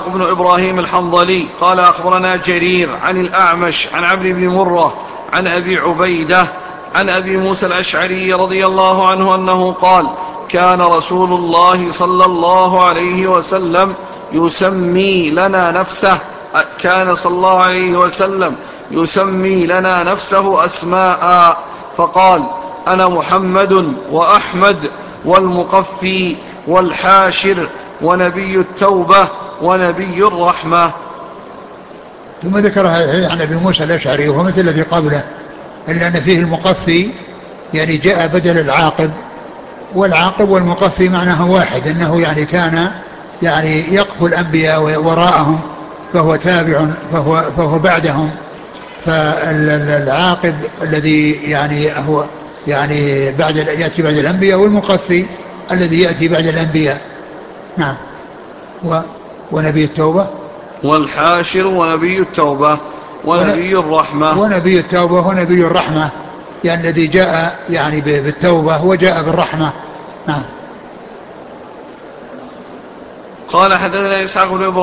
إسحاق بن إبراهيم الحنظلي قال أخبرنا جرير عن الأعمش عن عمرو بن مرة عن أبي عبيدة عن أبي موسى الأشعري رضي الله عنه أنه قال كان رسول الله صلى الله عليه وسلم يسمي لنا نفسه كان صلى الله عليه وسلم يسمي لنا نفسه أسماء فقال أنا محمد وأحمد والمقفي والحاشر ونبي التوبة ونبي الرحمة. ثم ذكرها عن أبي موسى الأشعري وهو مثل الذي قبله، إلا أن فيه المقفي يعني جاء بدل العاقب، والعاقب والمقفي معناه واحد، أنه يعني كان يعني يقفو الأنبياء وراءهم فهو تابع فهو بعدهم. فالعاقب الذي يعني هو يعني يأتي بعد الأنبياء، والمقفي الذي يأتي بعد الأنبياء. نعم. ونبي التوبة والحاشر ونبي التوبة ونبي الرحمة. ونبي التوبة ونبي الرحمة، يعني الذي جاء يعني بالتوبة وجاء بالرحمة. نعم. قال حدثنا إسحاق بن إبراهيم